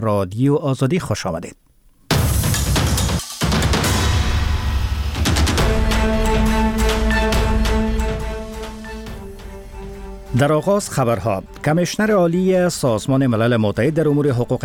رادیو آزادی خوش آمدید. در آغاز خبرها. کمیشنر عالی سازمان ملل متحد در امور حقوق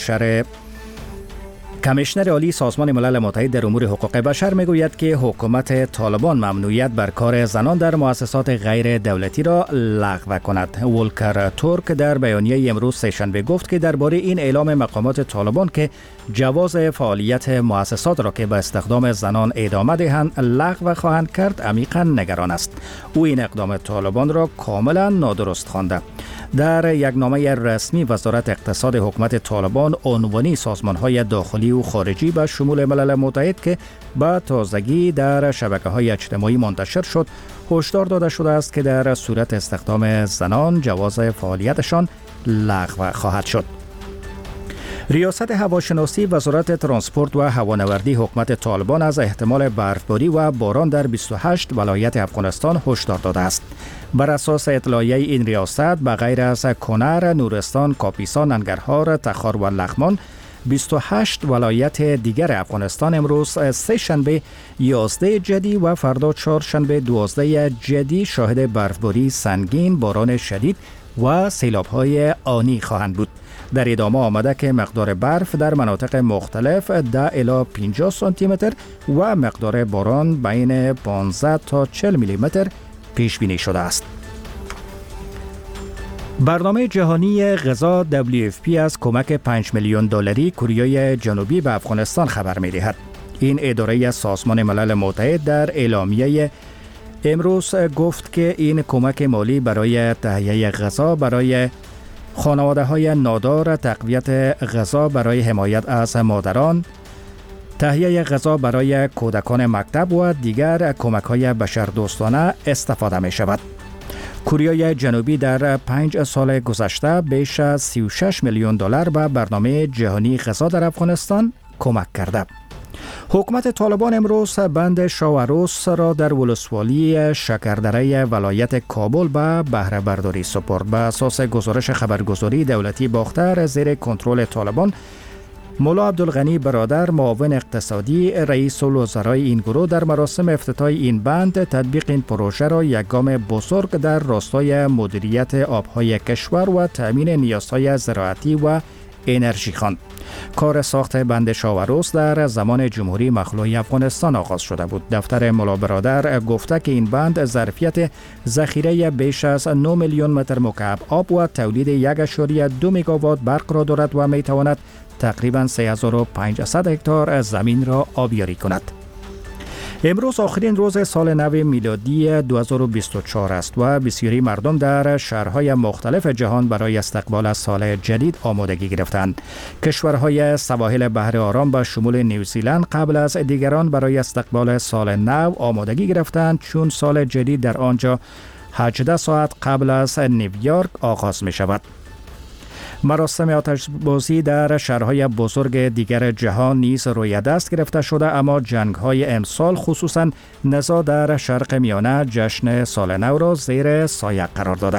حقوق بشر میگوید که حکومت طالبان ممنوعیت بر کار زنان در مؤسسات غیر دولتی را لغو کند. ولکر تورک در بیانیه امروز سه‌شنبه گفت که درباره این اعلام مقامات طالبان که جواز فعالیت مؤسسات را که به استخدام زنان ادامه دهند لغو خواهند کرد عمیقا نگران است. او این اقدام طالبان را کاملا نادرست خوانده. در یک نامه رسمی وزارت اقتصاد حکومت طالبان عنوانی سازمان‌های داخلی و خارجی به شمول ملل متحد که به تازگی در شبکه‌های اجتماعی منتشر شد هشدار داده شده است که در صورت استخدام زنان جواز فعالیتشان لغو خواهد شد. ریاست هواشناسی وزارت ترانسپورت و هوانوردی حکومت طالبان از احتمال برفباری و باران در 28 ولایت افغانستان هشدار داده است. بر اساس اطلاعیه این ریاست به غیر از کنر، نورستان، کاپیسا، ننگرهار، تخار و لغمان 28 ولایت دیگر افغانستان امروز سه‌شنبه 11 جدی و فردا چهارشنبه 12 جدی شاهد برفباری سنگین، باران شدید و سیلاب‌های آنی خواهند بود. در ادامه آمده که مقدار برف در مناطق مختلف 10 الی 50 سانتی متر و مقدار باران بین 15 تا 40 میلی متر پیش بینی شده است. برنامه جهانی غذا WFP از کمک 5 میلیون دلاری کره جنوبی به افغانستان خبر می‌دهد. این اداره سازمان ملل متحد در اعلامیه امروز گفت که این کمک مالی برای تهیه غذا برای خانواده‌های نادار، تقویت غذا برای حمایت از مادران، تهیه غذا برای کودکان مکتب و دیگر کمک‌های بشردوستانه استفاده می‌شود. کره جنوبی در 5 سال گذشته بیش از 36 میلیون دلار به برنامه جهانی غذا در افغانستان کمک کرده. حکومت طالبان امروز بند شاوروس را در ولسوالی شکردره ولایت کابل به بهره برداری سپرد. به اساس گزارش خبرگزاری دولتی باختر زیر کنترل طالبان، مولا عبدالغنی برادر معاون اقتصادی رئیس الوزرای این گروه در مراسم افتتاح این بند تطبیق این پروژه را یک گام بزرگ در راستای مدیریت آبهای کشور و تأمین نیازهای زراعتی و انرژی خواند. کار ساخت بند شاوروس در زمان جمهوری مخلوع افغانستان آغاز شده بود. دفتر مولا برادر گفته که این بند ظرفیت ذخیره بیش از 9 میلیون متر مکعب آب و تولید 1.2 مگاوات برق را دارد و می تواند تقریباً 3500 هکتار زمین را آبیاری کند. امروز آخرین روز سال نو میلادی 2024 است و بسیاری مردم در شهرهای مختلف جهان برای استقبال سال جدید آمادگی گرفتند. کشورهای سواحل بحر آرام به شمول نیوزیلند قبل از دیگران برای استقبال سال نو آمادگی گرفتند، چون سال جدید در آنجا 18 ساعت قبل از نیویورک آغاز می شود. مراسم آتشبازی در شهرهای بزرگ دیگر جهان نیز روی دست گرفته شده، اما جنگ‌های امسال خصوصاً نزاع در شرق میانه جشن سال نو را زیر سایه قرار داده.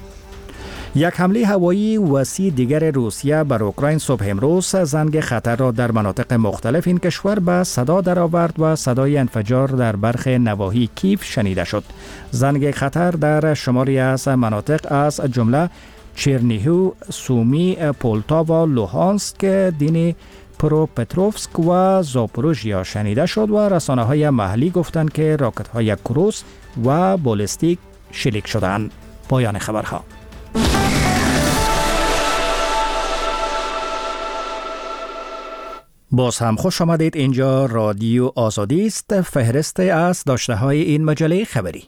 یک حمله هوایی وسیع دیگر روسیه بر اوکراین صبح امروز زنگ خطر را در مناطق مختلف این کشور به صدا درآورد و صدای انفجار در برخی نواحی کیف شنیده شد. زنگ خطر در شماری از مناطق از جمله چرنیهو، سومی، پولتاوا و لوهانسک، دینی پروپتروفسک و زاپوروژیا شنیده شد و رسانه‌های محلی گفتند که راکت‌های کروز و بالستیک شلیک شدند. پایان خبرها. باز هم خوش آمدید. اینجا رادیو آزادی است. فهرست از داشته‌های این مجله خبری.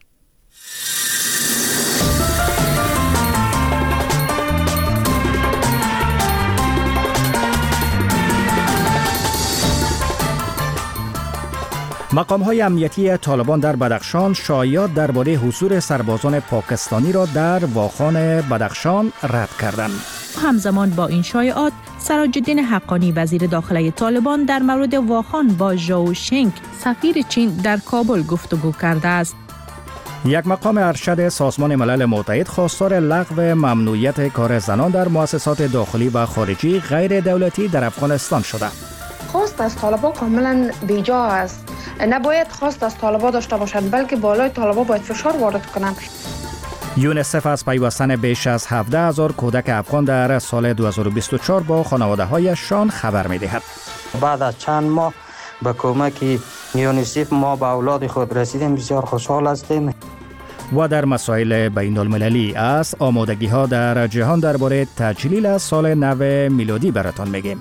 مقام‌های امنیتی طالبان در بدخشان شایعات درباره حضور سربازان پاکستانی را در واخان بدخشان رد کردند. همزمان با این شایعات، سراج‌الدین حقانی وزیر داخلی طالبان در مورد واخان با ژائو شنگ سفیر چین در کابل گفتگو کرده است. یک مقام ارشد سازمان ملل متحد خواستار لغو ممنوعیت کار زنان در مؤسسات داخلی و خارجی غیر دولتی در افغانستان شده. خواست از طالبان کاملا بیجا است. نباید خواست از طالبان داشته باشند، بلکه بالای طالبان باید فشار وارد کنند. یونیسف از پیوستن بیش از 17,000 کودک افغان در سال 2024 با خانواده هایشان خبر می دهد. بعد از چند ماه به کمک یونیسف ما به اولاد خود رسیدیم، بسیار خوشحال هستیم. و در مسائل بین المللی است آمادگی ها در جهان درباره تجلیل سال نو میلادی براتان میگیم.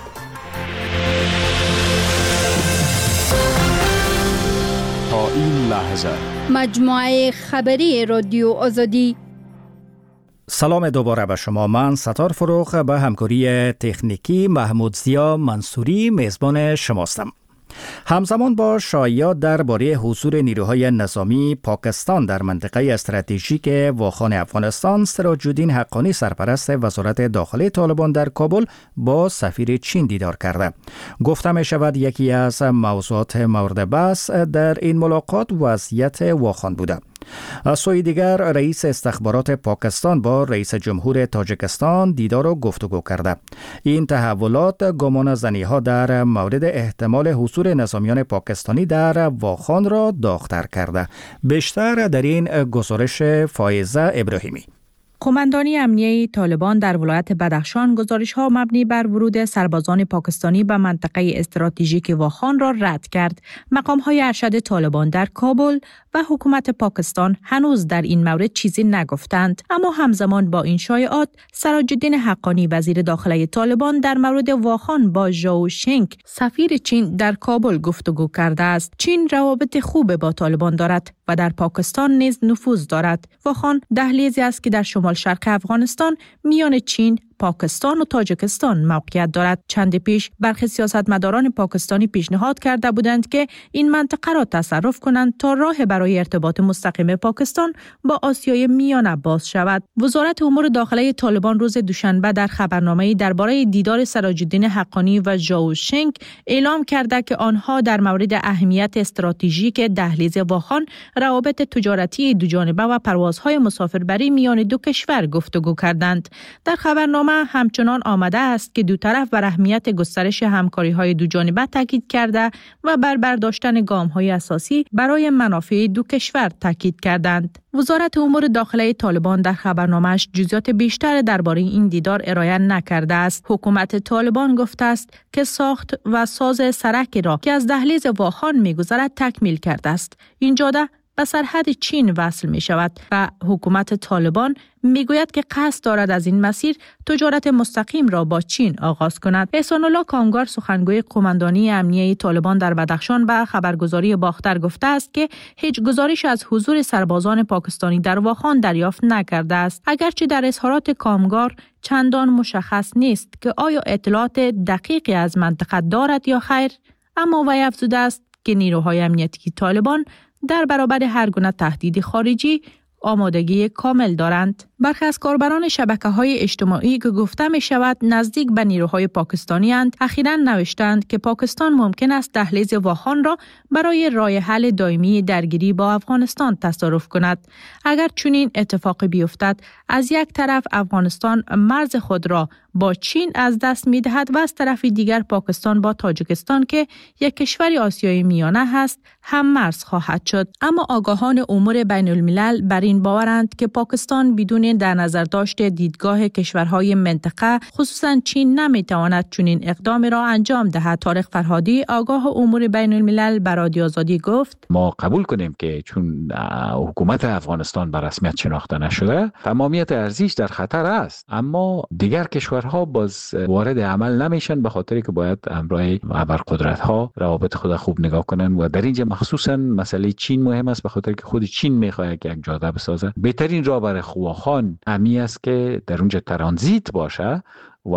تا این لحظه مجموعه خبری رادیو آزادی. سلام دوباره به شما. من ستار فروخ به همکاری تکنیکی محمود زیا منصوری میزبان شماستم. همزمان با شایعات درباره حضور نیروهای نظامی پاکستان در منطقه استراتژیک واخان افغانستان، سراج الدین حقانی سرپرست وزارت داخلی طالبان در کابل با سفیر چین دیدار کرده. گفته می شود یکی از موضوعات مورد بحث در این ملاقات وضعیت واخان بوده. از سوی دیگر رئیس استخبارات پاکستان با رئیس جمهور تاجیکستان دیدار و گفتگو کرده. این تحولات گمان زنی‌ها در مورد احتمال حضور نظامیان پاکستانی در واخان را داغ‌تر کرده. بیشتر در این گزارش فائزه ابراهیمی. قماندانی امنیه طالبان در ولایت بدخشان گزارش‌ها مبنی بر ورود سربازان پاکستانی به منطقه استراتژیک واخان را رد کرد. مقام‌های ارشد طالبان در کابل و حکومت پاکستان هنوز در این مورد چیزی نگفتند، اما همزمان با این شایعات سراج الدین حقانی وزیر داخلی طالبان در مورد واخان با ژائو شنگ سفیر چین در کابل گفتگو کرده است. چین روابط خوب با طالبان دارد و در پاکستان نیز نفوذ دارد. واخان دهلیزی است که در شمال شرق افغانستان میان چین، پاکستان و تاجیکستان موقعیت دارد. چند پیش برخی سیاستمداران پاکستانی پیشنهاد کرده بودند که این منطقه را تصرف کنند تا راه برای ارتباط مستقیم پاکستان با آسیای میانه باز شود. وزارت امور داخلی طالبان روز دوشنبه در خبرنامه‌ای درباره دیدار سراج الدین حقانی و ژائو شنگ اعلام کرده که آنها در مورد اهمیت استراتژیک دهلیز واخان، روابط تجارتی دوجانبه و پروازهای مسافربری میان دو کشور گفتگو کردند. در خبرنامه همچنان آمده است که دو طرف بر اهمیت گسترش همکاری‌های دوجانبه تاکید کرده و بر برداشتن گام‌های اساسی برای منافع دو کشور تاکید کردند. وزارت امور داخلی طالبان در خبرنامه‌اش جزئیات بیشتر درباره این دیدار ارائه نکرده است. حکومت طالبان گفته است که ساخت و ساز سرکی را که از دهلیز واخان می‌گذرد تکمیل کرده است. این جاده به سرحد چین وصل می شود و حکومت طالبان می گوید که قصد دارد از این مسیر تجارت مستقیم را با چین آغاز کند. احسان الله کامگار سخنگوی قماندانی امنیه طالبان در بدخشان به خبرگزاری باختر گفته است که هیچ گزارش از حضور سربازان پاکستانی در واخان دریافت نکرده است. اگرچه در اظهارات کامگار چندان مشخص نیست که آیا اطلاعات دقیقی از منطقه دارد یا خیر، اما وی افزوده است که نیروهای امنیتی طالبان در برابر هر گونه تهدید خارجی آمادگی کامل دارند. برخی از کاربران شبکه‌های اجتماعی که گفته می شود نزدیک به نیروهای پاکستانی اند، اخیراً نوشتند که پاکستان ممکن است دهلیز واخان را برای راه حل دائمی درگیری با افغانستان تصرف کند. اگر چنین اتفاقی بیفتد، از یک طرف افغانستان مرز خود را با چین از دست می دهد و از طرف دیگر پاکستان با تاجیکستان که یک کشور آسیای میانه هست هم مرز خواهد شد. اما آگاهان امور بین الملل بر این باورند که پاکستان بدون در نظر داشت دیدگاه کشورهای منطقه خصوصا چین نمیتواند چنین اقدامی را انجام دهد. طارق فرهادی آگاه امور بین الملل بر رادیو آزادی گفت: ما قبول کنیم که چون حکومت افغانستان به رسمیت شناخته نشده تمامیت ارزیش در خطر است، اما دیگر کشورها باز وارد عمل نمیشن به خاطری که باید همراه ابرقدرت‌ها روابط خود خوب نگاه کنن و در اینجا مخصوصا مسئله چین مهم است به خاطر که خود چین میخواد یک جاده بسازه. بهترین راه برای واخان امی است که در اونجا ترانزیت باشه و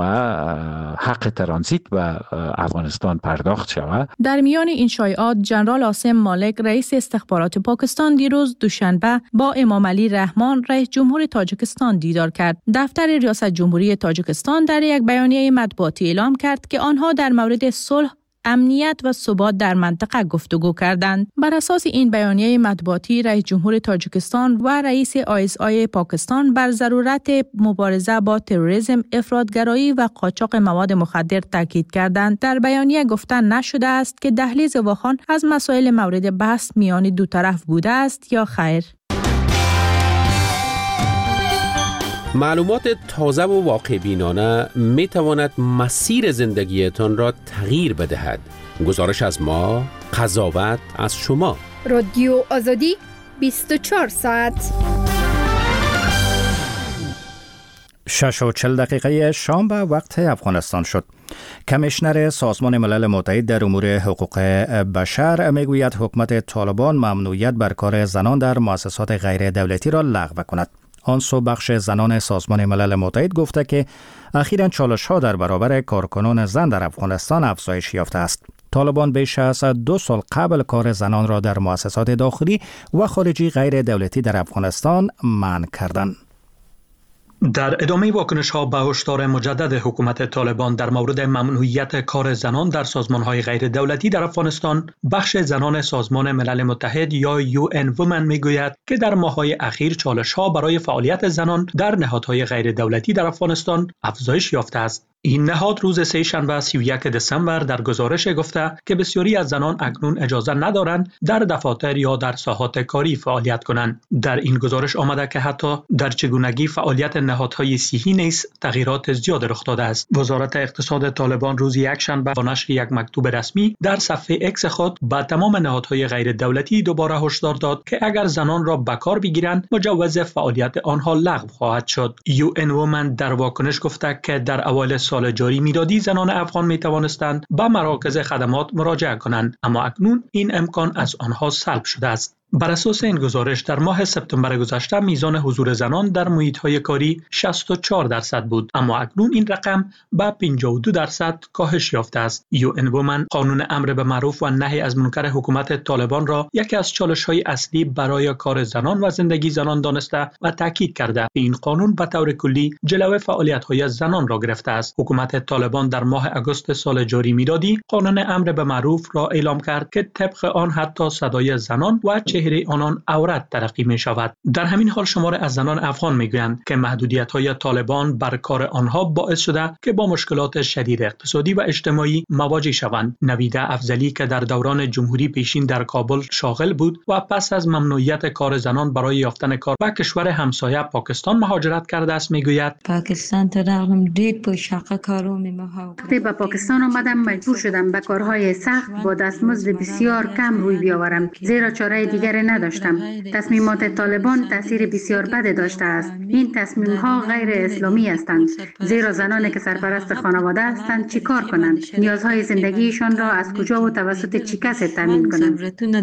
حق ترانزیت به افغانستان پرداخت شود. در میان این شایعات جنرال عاصم مالک رئیس استخبارات پاکستان دیروز دوشنبه با امام علی رحمان رئیس جمهور تاجیکستان دیدار کرد. دفتر ریاست جمهوری تاجیکستان در یک بیانیه مطبوعاتی اعلام کرد که آنها در مورد صلح امنیت و ثبات در منطقه گفتگو کردند. بر اساس این بیانیه مطبوعاتی، رئیس جمهور تاجیکستان و رئیس ISI پاکستان بر ضرورت مبارزه با تروریسم، افراطگرایی و قاچاق مواد مخدر تاکید کردند. در بیانیه گفته نشده است که دهلیز واخان از مسائل مورد بحث میان دو طرف بوده است یا خیر. معلومات تازه و واقع بینانه می تواند مسیر زندگیتان را تغییر بدهد. گزارش از ما، قضاوت از شما. رادیو آزادی 24 ساعت. 6:40 شام به وقت افغانستان شد. کمیشنر سازمان ملل متحد در امور حقوق بشر میگوید حکومت طالبان ممنوعیت بر کار زنان در مؤسسات غیر دولتی را لغو کند. آن سو بخش زنان سازمان ملل متحد گفته که اخیراً چالش‌ها در برابر کارکنان زن در افغانستان افزایش یافته است. طالبان بیش از 2 سال قبل کار زنان را در مؤسسات داخلی و خارجی غیر دولتی در افغانستان منع کردند. در ادامه واکنش‌ها به هشدار مجدد حکومت طالبان در مورد ممنوعیت کار زنان در سازمان‌های غیر دولتی در افغانستان، بخش زنان سازمان ملل متحد یا UN Women میگوید که در ماه‌های اخیر چالش‌ها برای فعالیت زنان در نهادهای غیر دولتی در افغانستان افزایش یافته است. این نهاد روز سه‌شنبه 31 دسامبر در گزارش گفته که بسیاری از زنان اکنون اجازه ندارند در دفاتر یا در ساحات کاری فعالیت کنند. در این گزارش آمده که حتی در چگونگی فعالیت نهادهای صحی نیز تغییرات زیاد رخ داده است. وزارت اقتصاد طالبان روز یکشنبه با نشر یک مکتوب رسمی در صفحه اکس خود به تمام نهادهای غیر دولتی دوباره هشدار داد که اگر زنان را به کار بگیرند مجوز فعالیت آنها لغو خواهد شد. UN Women در واکنش گفته که در اوایل سال جاری میلادی زنان افغان می توانستند به مراکز خدمات مراجعه کنند، اما اکنون این امکان از آنها سلب شده است. بر اساس این گزارش در ماه سپتامبر گذشته میزان حضور زنان در محیط‌های کاری 64% بود، اما اکنون این رقم به 52% کاهش یافته است. UN Women قانون امر به معروف و نهی از منکر حکومت طالبان را یکی از چالش‌های اصلی برای کار زنان و زندگی زنان دانسته و تاکید کرده که این قانون به طور کلی جلوه فعالیت‌های زنان را گرفته است. حکومت طالبان در ماه آگوست سال جاری میلادی قانون امر به معروف را اعلام کرد که طبق آن حتی صدای زنان و چهره آنان عورت تلقی می شود. در همین حال شمار از زنان افغان می گویند که محدودیت‌های طالبان بر کار آنها باعث شده که با مشکلات شدید اقتصادی و اجتماعی مواجه شوند. نویده افضلی که در دوران جمهوری پیشین در کابل شاغل بود و پس از ممنوعیت کار زنان برای یافتن کار به کشور همسایه پاکستان مهاجرت کرده است میگوید پاکستان ترغم دی پوشاق کارو میمها. به پاکستان آمدم مجبور شدم به کارهای سخت با دستمزد بسیار کم روی بیاورم، زیرا چاره دیگر نداشتم. تصمیمات طالبان تاثیر بسیار بد داشته است. این تصمیم‌ها غیر اسلامی هستند، زیرا زنانی که سرپرست خانواده هستند چیکار کنند؟ نیازهای زندگیشان را از کجا و توسط چه کسی تامین کنند؟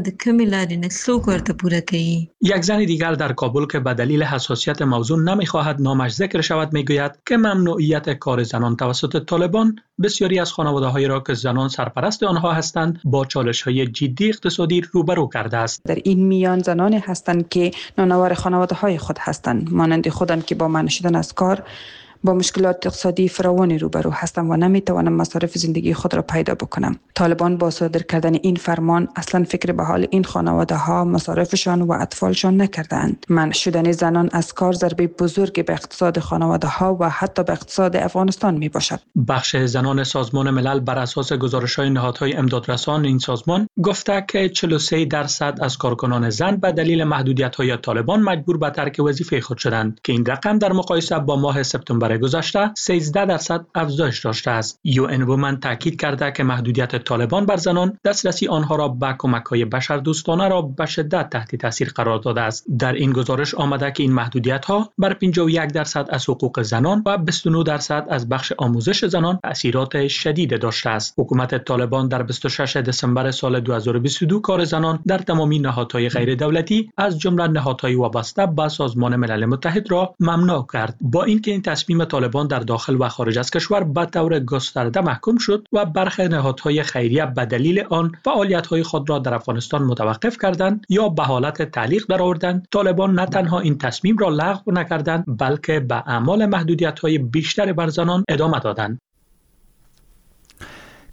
یک زن دیگر در کابل که به دلیل حساسیت موضوع نمی‌خواهد نامش ذکر شود میگوید که ممنوعیت کار زنان توسط طالبان بسیاری از خانواده‌هایی را که زنان سرپرست آنها هستند با چالش‌های جدی اقتصادی روبرو کرده است. در این میان زنانی هستند که نانوار خانواده‌های خود هستند، مانند خودم که با منع شدن از کار با مشکلات اقتصادی فراوانی روبرو هستم و نمیتوانم مصارف زندگی خود را پیدا بکنم. طالبان با صادر کردن این فرمان اصلا فکر به حال این خانواده ها، مصارفشان و اطفالشان نکردند. منع شدن زنان از کار ضربه بزرگ به اقتصاد خانواده ها و حتی به اقتصاد افغانستان می باشد. بخش زنان سازمان ملل بر اساس گزارش‌های نهادهای امدادرسان این سازمان گفته که 43% از کارکنان زن به دلیل محدودیت‌های طالبان مجبور به ترک وظیفه خود شدند که این رقم در مقایسه با ماه سپتامبر گذشته 13% افزایش داشته است. UN Women تاکید کرده که محدودیت طالبان بر زنان دسترسی آنها را به کمک‌های بشردوستانه را به شدت تحت تاثیر قرار داده است. در این گزارش آمده که این محدودیت‌ها بر 51% از حقوق زنان و 29% از بخش آموزش زنان تأثیرات شدید داشته است. حکومت طالبان در 26 دسامبر سال 2022 کار زنان در تمامی نهادهای غیر دولتی از جمله نهادهای وابسته به سازمان ملل متحد را ممنوع کرد. با اینکه این تصمیم طالبان در داخل و خارج از کشور به طور گسترده محکوم شد و برخی نهادهای خیریه به دلیل آن فعالیت‌های خود را در افغانستان متوقف کردند یا به حالت تعلیق درآوردند، طالبان نه تنها این تصمیم را لغو نکردند بلکه به اعمال محدودیت‌های بیشتر بر زنان ادامه دادند.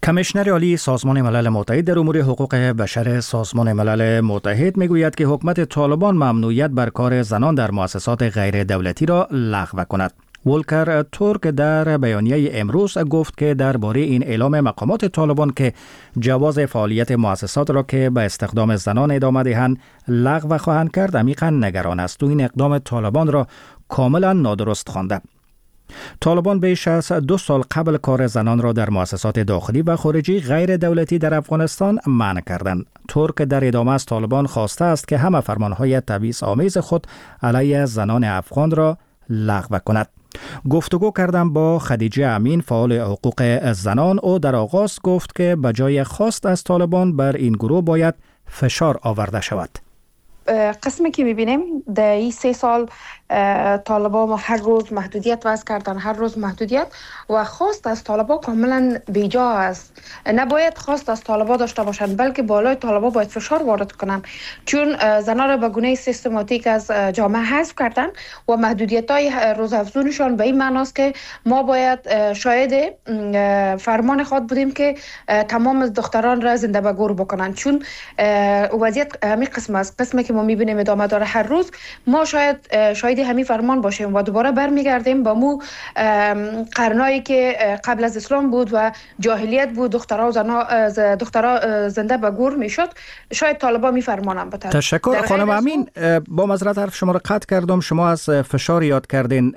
کمیشنر عالی سازمان ملل متحد در امور حقوق بشر سازمان ملل متحد میگوید که حکومت طالبان ممنوعیت بر کار زنان در مؤسسات غیر دولتی را لغو کند. ولکر تورک در بیانیه امروز گفت که درباره این اعلام مقامات طالبان که جواز فعالیت مؤسسات را که به استخدام زنان ادامه دهند لغو خواهند کرد عمیقا نگران است و این اقدام طالبان را کاملا نادرست خوانده. طالبان بیش از 2 سال قبل کار زنان را در مؤسسات داخلی و خارجی غیر دولتی در افغانستان منع کردند. ترک در ادامه از طالبان خواسته است که همه فرمانهای تبعیض‌آمیز خود علیه زنان افغان را لغو کند. گفتگو کردم با خدیجه امین فعال حقوق زنان. او در آغاز گفت که به جای خواست از طالبان بر این گروه باید فشار آورده شود. قسمی که میبینیم در این 3 سال طالبان هر روز محدودیت وضع کردن، هر روز محدودیت، و خواست از طالبان کاملا بیجا است. نباید خواست از طالبان داشته باشند، بلکه بالای طالبان باید فشار وارد کنند، چون زنان را به گونه سیستماتیک از جامعه حذف کردن و محدودیت های روزافزونشان به این معناست که ما باید شاهد فرمان خود بودیم که تمام دختران را زنده به گور بکنند، چون وضعیت همین قسم است. قسمی که ما میبینیم ادامه داره هر روز. ما شاید همین فرمان باشیم و دوباره برمیگردیم به مو قرنایی که قبل از اسلام بود و جاهلیت بود، دخترها زنده به گور میشد. شاید طالبان میفرمانن بتر. تشکر خانم امین. با معذرت حرف شما را قطع کردم. شما از فشار یاد کردین.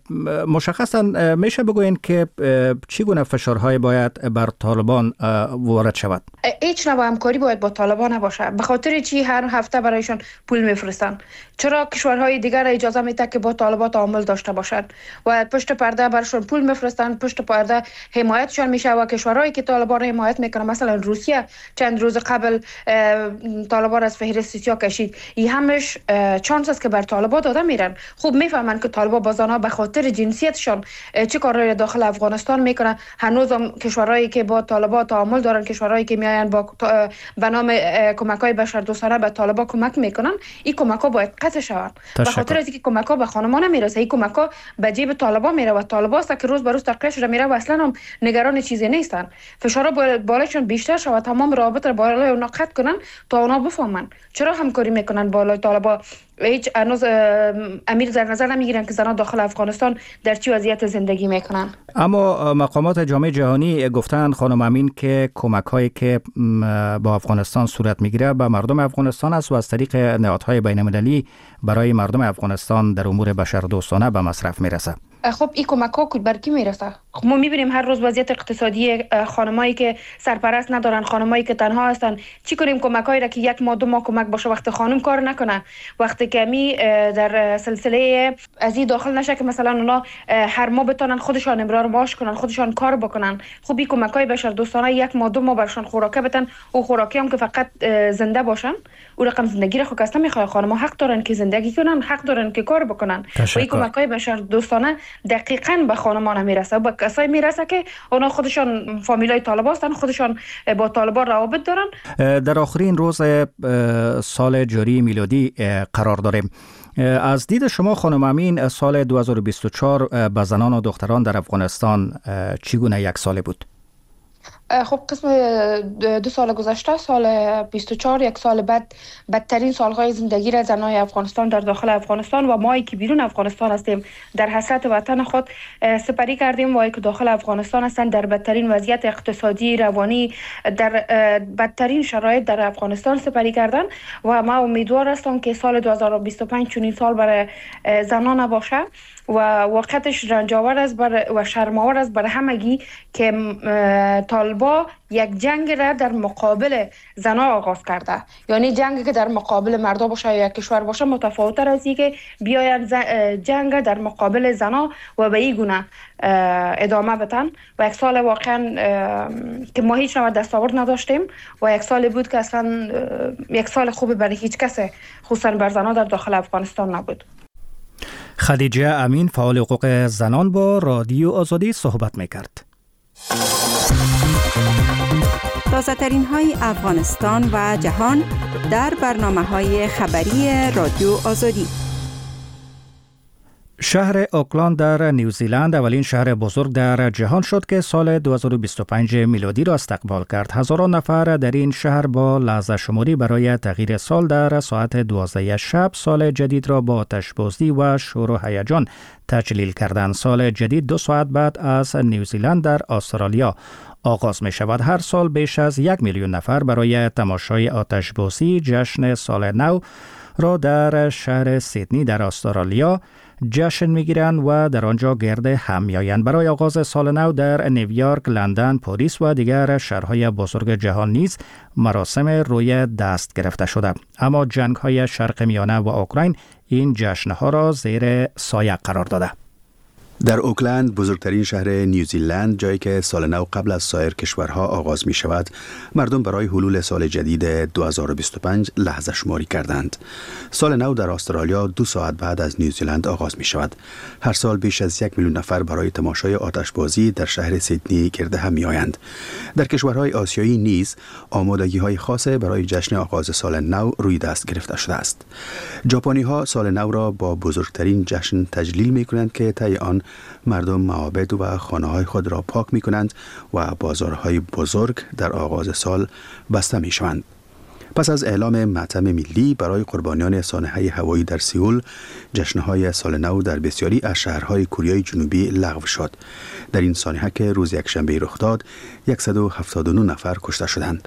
مشخصا میشه بگوین که چگونه فشارهای باید بر طالبان وارد شود؟ هیچ نوع همکاری باید با طالبان نباشه. به خاطر چی هر هفته برایشان پول میفرستن؟ چرا کشورهای دیگر اجازه میده که با طالبان تعامل داشته باشند و پشت پرده برشون پول میفرستن، پشت پرده حمایتشان میشه و کشورهایی که طالبان حمایت میکنه، مثلا روسیه چند روز قبل طالبان از فهرست سیاه کشید. این همش چانس است که بر طالبان داده میرن. خوب میفهمن که طالبان با زنها به خاطر جنسیتشان چه کارهای داخل افغانستان میکنن. هنوزم کشورهایی که با طالبان تعامل دارن، کشورهایی که میاین با به نام کمک‌های بشردوستانه به طالبان کمک میکنن، این کمک‌ها باید قطع شود. به خاطر اینکه کمک‌ها به خانمان نمیرسه، این کمک‌ها به جیب طالبان میره و طالبان است که روز به روز تقویت شده میره و اصلا هم نگران چیزی نیستن. فشارها بالایشون بیشتر شود، تمام روابط را بالای اونا قطع کنن تا اونا بفهمن چرا همکاری میکنن بالای طالبان. هیچ هنوز امیر در نظر نمیگیرن که زنان داخل افغانستان در چه وضعیت زندگی میکنن. اما مقامات جامعه جهانی گفتند خانم امین که کمک‌هایی که با افغانستان صورت میگیره به مردم افغانستان است و از طریق نهادهای بین‌المللی برای مردم افغانستان در امور بشردوستانه به مصرف میرسه. خب این کمک‌ها بر کی میرسه؟ خب ما میبینیم هر روز وضعیت اقتصادی خانمایی که سرپرست ندارن، خانمایی که تنها هستن. چی کنیم کمک‌هایی را که 1 ماه 2 ماه کمک باشه وقتی خانم کار نکنه، وقتی که می در سلسله از این داخل نشه که مثلا اونا هر ماه بتونن خودشان امرار معاش کنن، خودشان کار بکنن. خب این کمک‌های بشردوستانه 1 ماه 2 ماه برشان خوراکه بدن و خوراکی هم که فقط زنده باشن. او رقم زندگی را خود کس نمیخواد. خانم‌ها حق دارن که زندگی کنن، حق دارن که کار بکنن. و این کمک‌های بشردوستانه دقیقاً به خانمان میرسه، به کسایی میرسه که اونا خودشان فامیلای طالبان هستن، خودشان با طالبان روابط دارن. در آخرین روز سال جاری میلادی قرار داریم. از دید شما خانم امین سال 2024 به زنان و دختران در افغانستان چگونه یک سال بود؟ خب قسم 2 سال گذشته، سال 24 یک سال بدترین سالهای زندگی را زنای افغانستان در داخل افغانستان و ما که بیرون افغانستان هستیم در حسرت وطن خود سپری کردیم و که داخل افغانستان هستند در بدترین وضعیت اقتصادی، روانی، در بدترین شرایط در افغانستان سپری کردن و ما امیدوار هستم که سال 2025 چنین سال برای زنان نباشه و واقعیتش رنجاور است و شرم‌آور است برای همگی که طالبان یک جنگ را در مقابل زنان آغاز کرده. یعنی جنگی که در مقابل مردا باشه یا یک کشور باشه متفاوت‌تر از اینه که بیاین جنگ در مقابل زنان و به این گونه ادامه بدن. و یک سال واقعا که ما هیچ نوع دستاورد نداشتیم و یک سال بود که اصلا یک سال خوبی برای هیچ کس خصوصا بر زنان در داخل افغانستان نبود. خدیجه امین فعال حقوق زنان با رادیو آزادی صحبت میکرد. تازه‌ترین های افغانستان و جهان در برنامه‌های خبری رادیو آزادی. شهر اوکلند در نیوزیلند اولین شهر بزرگ در جهان شد که سال 2025 میلادی را استقبال کرد. هزاران نفر در این شهر با لحظه شماری برای تغییر سال در ساعت 12 شب سال جدید را با آتش‌بازی و شور و هیجان تجلیل کردند. سال جدید 2 ساعت بعد از نیوزیلند در استرالیا آغاز می شود. هر سال بیش از 1 میلیون نفر برای تماشای آتش‌بازی جشن سال نو را در شهر سیدنی در استرالیا جشن میگیرند و در آنجا گرد هم میآیند. برای آغاز سال نو در نیویورک، لندن، پاریس و دیگر شهرهای بزرگ جهان نیز مراسم روی دست گرفته شده. اما جنگ‌های شرق میانه و اوکراین این جشن‌ها را زیر سایه قرار داده. در اوکلند، بزرگترین شهر نیوزیلند، جایی که سال نو قبل از سایر کشورها آغاز می شود، مردم برای حلول سال جدید 2025 لحظه شماری کردند. سال نو در استرالیا 2 ساعت بعد از نیوزیلند آغاز می شود. هر سال بیش از 1 میلیون نفر برای تماشای آتش‌بازی در شهر سیدنی گرد هم می آیند. در کشورهای آسیایی نیز آمادگی‌های خاص برای جشن آغاز سال نو روی دست گرفته شده است. ژاپنی‌ها سال نو را با بزرگترین جشن تجلیل می کنند که طی آن مردم معابد و خانه‌های خود را پاک می کنند و بازارهای بزرگ در آغاز سال بسته می شوند. پس از اعلام ماتم ملی برای قربانیان سانحه هوایی در سئول، جشن‌های سال نو در بسیاری از شهرهای کره جنوبی لغو شد. در این سانحه که روز یکشنبه رخ داد، 179 نفر کشته شدند.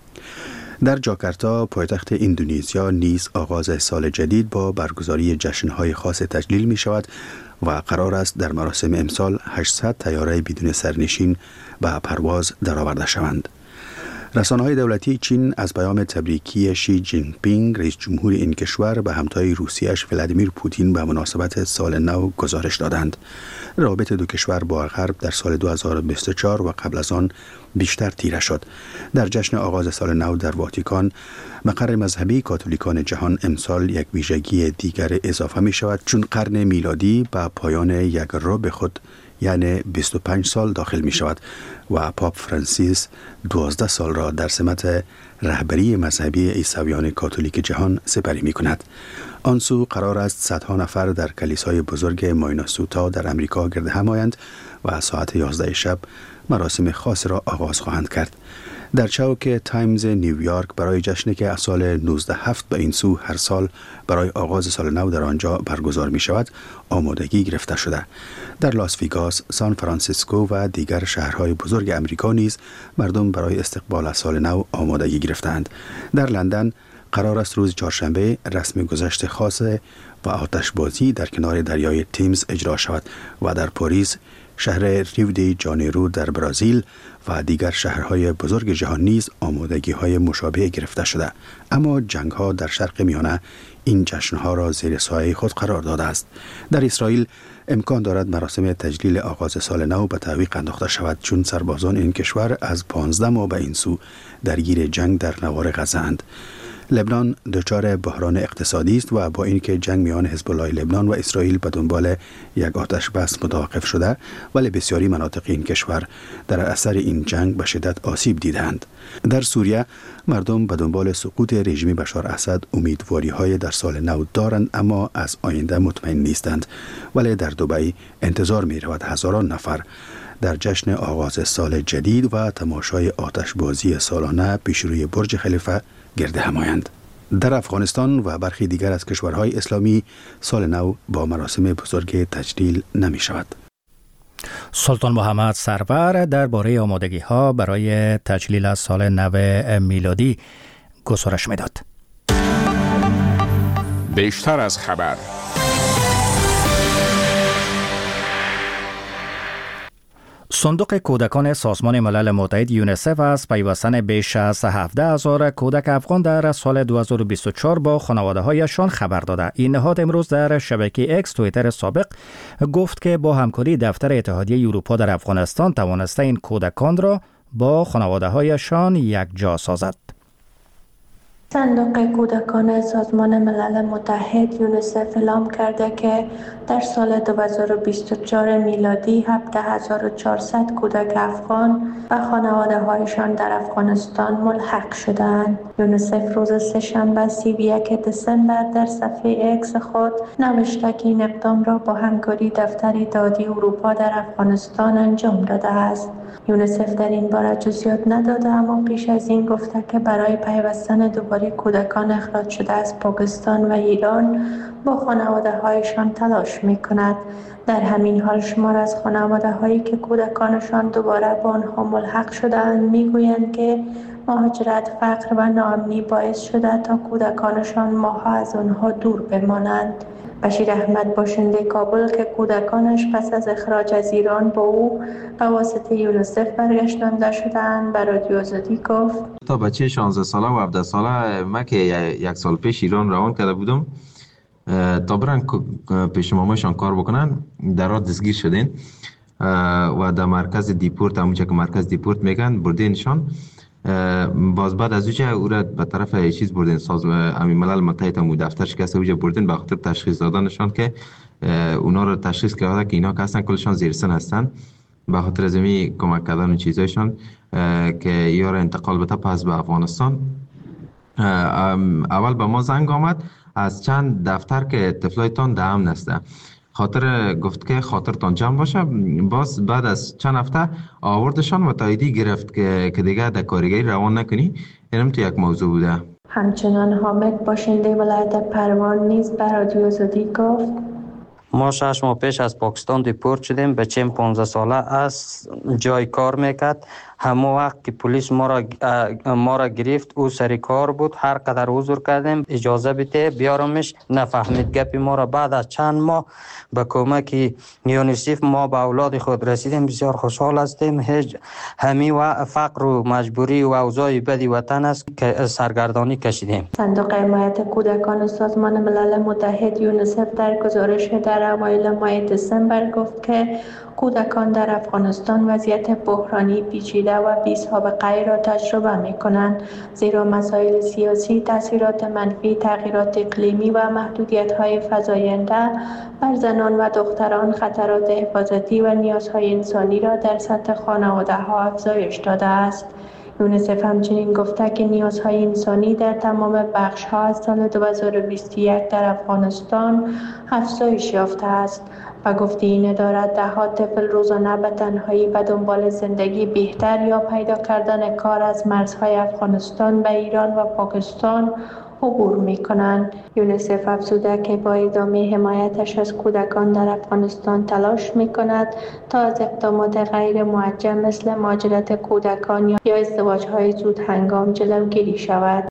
در جاکارتا، پایتخت اندونزیا، نیز آغاز سال جدید با برگزاری جشن‌های خاص تجلیل می شود و قرار است در مراسم امسال 800 طیاره بدون سرنشین به پرواز درآورده شوند. رسانه‌های دولتی چین از پیام تبریکی شی جین پینگ رئیس جمهور این کشور به همتای روسیه‌اش ولادیمیر پوتین به مناسبت سال نو گزارش دادند. روابط دو کشور با غرب در سال 2024 و قبل از آن بیشتر تیره شد. در جشن آغاز سال نو در واتیکان، مقر مذهبی کاتولیکان جهان، امسال یک ویژگی دیگر اضافه می شود، چون قرن میلادی به پایان یک رو به خود یعنی 25 سال داخل می شود و پاپ فرانسیس 12 سال را در سمت رهبری مذهبی عیسویان کاتولیک جهان سپری می کند. آن سو قرار است صدها نفر در کلیسای بزرگ مایناسوتا در امریکا گرد هم آیند و ساعت 11 شب مراسم خاص را آغاز خواهند کرد. در چوک تایمز نیویورک برای جشنی که از سال 1907 به این سو هر سال برای آغاز سال نو در آنجا برگزار می شود، آمادگی گرفته شده. در لاس ویگاس، سان فرانسیسکو و دیگر شهرهای بزرگ امریکا نیز مردم برای استقبال از سال نو آمادگی گرفتند. در لندن قرار است روز چهارشنبه رسم گذشت خاص و آتشبازی در کنار دریای تیمز اجرا شود و در پاریس، شهر ریو دی جانیرو در برزیل و دیگر شهرهای بزرگ جهان نیز آمادگی‌های مشابه گرفته شده. اما جنگ‌ها در شرق میانه این جشن‌ها را زیر سایه خود قرار داده است. در اسرائیل امکان دارد مراسم تجلیل آغاز سال نو به تعویق انداخته شود، چون سربازان این کشور از 15 ماه به این سو درگیر جنگ در نوار غزه اند. لبنان دچار بحران اقتصادی است و با اینکه جنگ میان حزب الله لبنان و اسرائیل به دنبال یک آتش بس متوقف شده، ولی بسیاری مناطق این کشور در اثر این جنگ به شدت آسیب دیدند. در سوریه مردم به دنبال سقوط رژیم بشار اسد امیدواری‌های در سال نو دارند، اما از آینده مطمئن نیستند. ولی در دبی انتظار می‌رود هزاران نفر در جشن آغاز سال جدید و تماشای آتشبازی سالانه پیش روی برج خلیفه گرد هم آیند. در افغانستان و برخی دیگر از کشورهای اسلامی سال نو با مراسم بزرگ تجلیل نمی شود. سلطان محمد سرور درباره آمادگی‌ها برای تجلیل از سال نو میلادی گزارش می‌داد. بیشتر از خبر. صندوق کودکان سازمان ملل متحد یونیسف از پیوستن بیش از 17,000 کودک افغان در سال 2024 با خانواده‌هایشان خبر داده. این نهاد امروز در شبکه اکس توییتر سابق گفت که با همکاری دفتر اتحادیه اروپا در افغانستان توانسته این کودکان را با خانواده‌هایشان یک جا سازد. صندوق کودکان سازمان ملل متحد یونیسف اعلام کرده که در سال 2024 میلادی 17400 کودک افغان و خانواده‌هایشان در افغانستان ملحق شدند. یونیسف روز سه‌شنبه 31 دسامبر در صفحه اکس خود نوشته که این اقدام را با همکاری دفتر دادی اروپا در افغانستان انجام داده است. یونیسف در این باره جزئیات نداده، اما پیش از این گفته که برای پیوستن دوباره کودکان اخراج شده از پاکستان و ایران با خانواده‌هایشان تلاش می‌کند. در همین حال شمار از خانواده‌هایی که کودکانشان دوباره با آنها ملحق شده‌اند می‌گویند که مهاجرت، فقر و ناامنی باعث شده تا کودکانشان ماه‌ها از آنها دور بمانند. بشیر احمد باشنده کابل که کودکانش پس از اخراج از ایران با او به واسطه یونیسف برگشتانده شدند به رادیو آزادی گفت: تا بچه 16 ساله و 17 ساله من که یک سال پیش ایران روان کرده بودم تا برن پیش مامایشان کار بکنن، در راه دستگیر شدین و در مرکز دیپورت، همونجا که مرکز دیپورت میگن، بردینشان. باز بعد از اوجه او را به طرف چیز بردین، همین ملل متحد هم دفتر شکسته اوجه بردین به خاطر تشخیص دادنشان که اونا رو تشخیص کرده که اینا که هستن کلشان زیر سن هستن، به خاطر از می کمک کردن و چیزایشان که یا را انتقال بده پس به افغانستان. اول به ما زنگ آمد از چند دفتر که طفلایتان در امن است، خاطر گفت که خاطرتان جمع باشه. باز بعد از چند هفته آوردشان و تاییدی گرفت که دیگه در کارگری روان نکنی. اینم تو یک موضوع بوده. همچنان حامد باشنده ولایت پروان نیز به رادیو آزادی گفت: ما 6 ماه پیش از پاکستان دیپورت شدیم. بچه‌م 15 ساله از جای کار میکرد. همون وقت که پلیس ما را گرفت، او سر کار بود. هر قدر حضور کردیم اجازه بده بیارمش، نفهمید گپ ما را. بعد از چند ماه به کمک یونیسف ما به اولاد خود رسیدیم. بسیار خوشحال هستیم. همی و فقر و مجبوری و اوضاع بدی وطن است که سرگردانی کشیدیم. صندوق حمایت کودکان سازمان ملل متحد یونیسف در گزارش در اوایل ماه دسامبر گفت که کودکان در افغانستان وضعیت بحرانی پیچیده و بی‌سابقه‌ای را تجربه می‌کنند، زیرا مسائل سیاسی، تاثیرات منفی، تغییرات اقلیمی و محدودیت‌های فزاینده بر زنان و دختران خطرات حفاظتی و نیازهای انسانی را در سطح خانواده‌ها افزایش داده است. یونیسف همچنین گفته که نیازهای انسانی در تمام بخش‌ها از سال 2021 در افغانستان افزایش یافته است. و گفته این اداره ده‌ها طفل روزانه به تنهایی به دنبال زندگی بهتر یا پیدا کردن کار از مرزهای افغانستان به ایران و پاکستان عبور می‌کنند. یونیسف افزوده که با ادامه حمایتش از کودکان در افغانستان تلاش می‌کند تا از اقدامات غیر موجه مثل مهاجرت کودکان یا ازدواج‌های زود هنگام جلوگیری شود.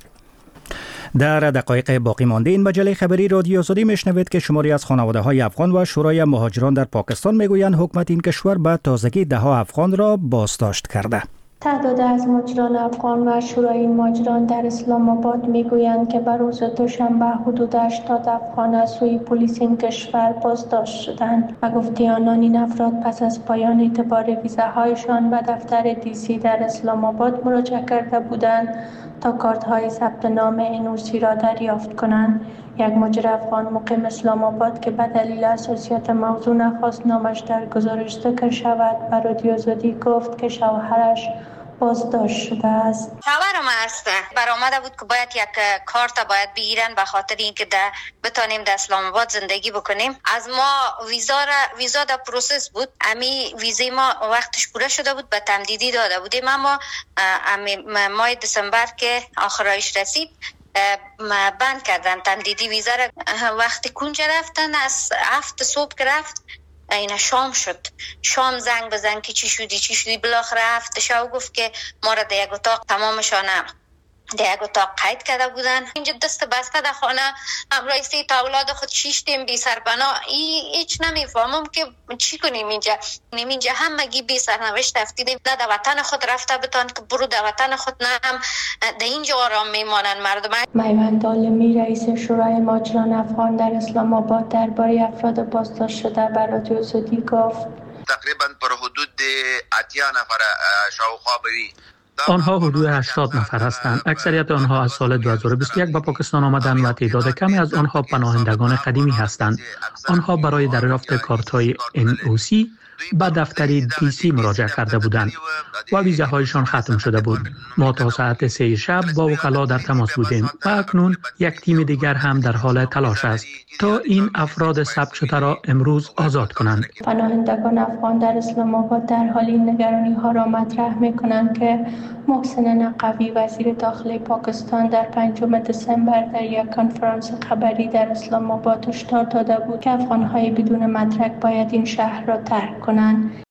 در دقایق باقی مانده این مجله خبری رادیو آزادی میشنوید که شماری از خانواده‌های افغان و شورای مهاجران در پاکستان میگویند حکومت این کشور به تازگی 10 افغان را بازداشت کرده. تعداد از مهاجران افغان و شورای مهاجران در اسلام آباد میگویند که بر روز دوشنبه حدود 80 افغان از سوی پلیس این کشور بازداشت شدند و گفته آنان این افراد پس از پایان اعتبار ویزاهایشان به دفتر دیسی در اسلام آباد مراجعه کرده بودند تا کارت‌های ثبت نام NOC را دریافت کنند. یک مهاجر افغان مقیم اسلام آباد که به دلیل حساسیت موضوع نخواست نامش در گزارش ذکر شود به رادیو آزادی گفت که شوهرش بازداشت شده است. شوهرم است برآمده بود که باید یک کارت باید بگیرن به خاطر اینکه بتانیم در اسلام آباد زندگی بکنیم. از ما ویزا در پروسس بود. امی ویزای ما وقتش پوره شده بود، به تمدیدی داده بودیم، اما ماه دسامبر که آخرایش رسید بند کردن تمدیدی ویزا را. وقتی کنج رفتن از 7 صبح که رفت اینا شام شد. شام زنگ بزن که چی شدی بالاخره 7 شب گفت که ما را در یک اتاق تمامشان در یک اتاق قید کرده بودن. اینجا دست بسته در خانه همراه تا اولاد خود شیشتیم بی سرپناه. هیچ نمیفهمم که چی کنیم اینجا همگی بی سرنوشت افتیدیم. نه در وطن خود رفته بتان که برو در وطن خود، نه هم در اینجا آرام میمانن مردم. میوند عالمی رئیس شورای مهاجران افغان در اسلام آباد درباره افراد بازداشت شده به رادیو آزادی گفت تقریبا پر حدود 80 نفر شاوخوا بوی آنها حدود 80 نفر هستند. اکثریت آنها از سال 2021 به پاکستان آمدند و تعداد کمی از آنها پناهندگان قدیمی هستند. آنها برای دریافت کارت‌های NOC به دفتر DC مراجعه کرده بودند و ویزاهایشان ختم شده بود. ما تا ساعت 3 شب با وکلا در تماس بودیم و اکنون یک تیم دیگر هم در حال تلاش است تا این افراد ثبت شده را امروز آزاد کنند. پناهندگان افغان در اسلام آباد در حال این نگرانی ها را مطرح می کنند که محسن نقوی وزیر داخلی پاکستان در 5 دسامبر در یک کنفرانس خبری در اسلام آباد هشدار داده بود که افغان‌های بدون مدرک باید این شهر را ترک کنند.